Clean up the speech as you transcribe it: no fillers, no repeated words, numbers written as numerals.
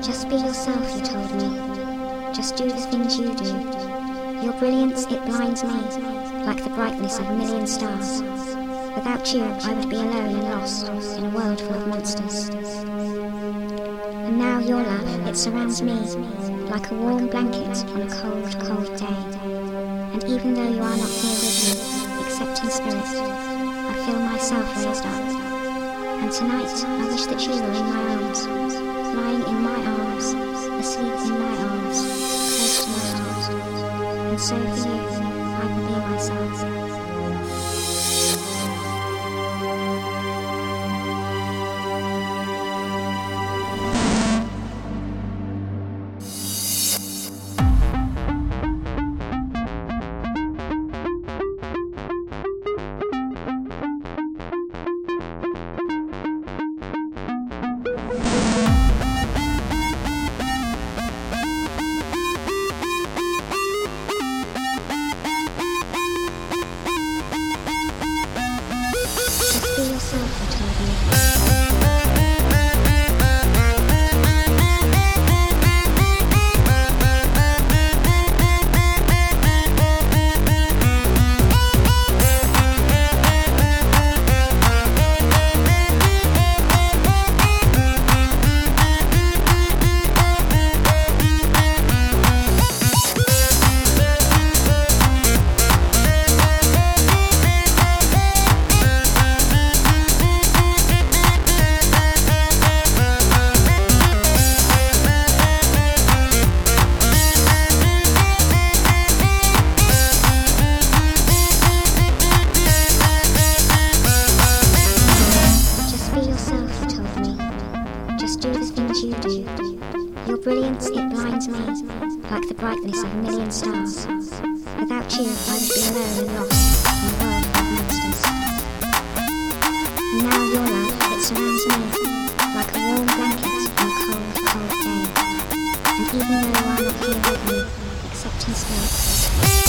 Just be yourself, you told me. Just do the things you do. Your brilliance, it blinds me, like the brightness of a million stars. Without you, I would be alone and lost in a world full of monsters. And now your love, it surrounds me, like a warm blanket on a cold, cold day. And even though you are not here with me, except in spirit, I feel myself raised up. And tonight, I wish that you were in my arms, lying in my arms, asleep in my arms, close to my heart. And so for you, I can be myself. You do. Your brilliance, it blinds me, like the brightness of a million stars. Without you, I would be alone and lost in a world full of monsters. And now your love, it surrounds me, like a warm blanket on a cold, cold day. And even though you are not here with me, except in spirit,